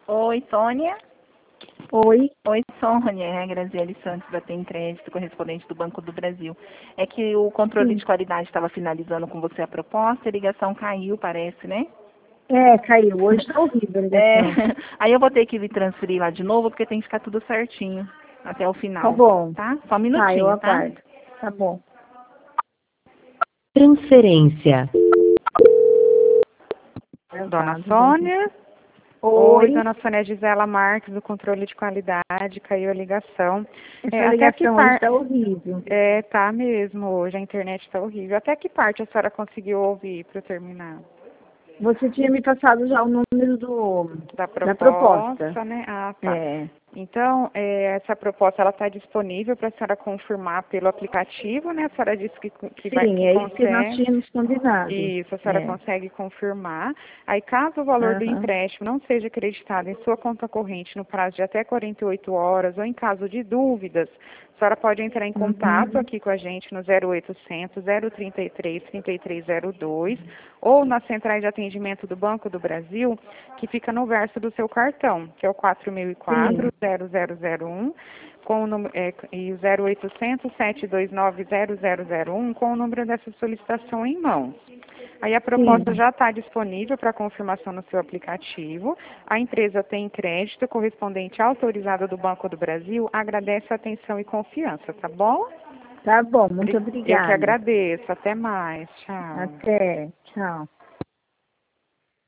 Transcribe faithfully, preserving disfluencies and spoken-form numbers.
Oi, Sônia. Oi. Oi, Sônia. É a Graziele Santos da Tem Crédito, correspondente do Banco do Brasil. É que o controle Sim. de qualidade estava finalizando com você a proposta, a ligação caiu, parece, né? É, caiu. Hoje tá horrível a É, ligação. aí eu vou ter que me transferir lá de novo, porque tem que ficar tudo certinho até o Tá final, bom. tá? Só um Tá, eu minutinho, tá? aguardo. Tá bom. Transferência. Dona Aguardo, Sônia? Oi, Oi. dona Sônia Gisela Marques, do controle de qualidade, caiu a ligação. Essa É, até que ligação hoje par... tá horrível. É, tá mesmo, hoje a internet tá horrível. Até que parte a senhora conseguiu ouvir para eu terminar? Você tinha me passado já o número do, Da proposta, da proposta. né? Ah, tá. É. Então, é, essa proposta ela está disponível para a senhora confirmar pelo aplicativo, né? A senhora disse que, que vai Sim, que é isso que nós consegue. tínhamos combinado. Isso, a senhora É. consegue confirmar. Aí, caso o valor do Aham. empréstimo não seja acreditado em sua conta corrente no prazo de até quarenta e oito horas, ou em caso de dúvidas, a senhora pode entrar em contato Uhum. aqui com a gente no zero oitocentos, zero trinta e três, trinta e três zero dois, ou na central de atendimento do Banco do Brasil, que fica no verso do seu cartão, que é o quatro mil e quatro, Sim. zero zero zero um, com o número, é, e o zero oitocentos, sete dois nove, zero zero zero um, com o número dessa solicitação em mãos. Aí a proposta Sim. já está disponível para confirmação no seu aplicativo. A empresa Tem Crédito, correspondente autorizada do Banco do Brasil, agradece a atenção e confiança, tá bom? Tá bom, muito Eu que obrigada. agradeço. Até mais. Tchau. Até. Tchau.